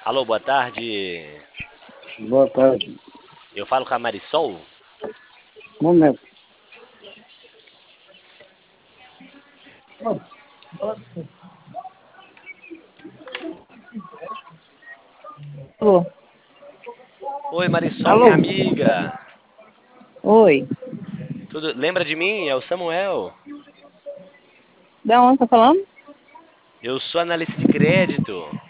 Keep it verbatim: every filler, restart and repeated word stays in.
Alô, boa tarde. Boa tarde. Eu falo com a Marisol? Momento. Alô? Oi, Marisol, Alô? minha amiga. Oi. Tudo... Lembra de mim? É o Samuel. Da onde tá falando? Eu sou analista de crédito.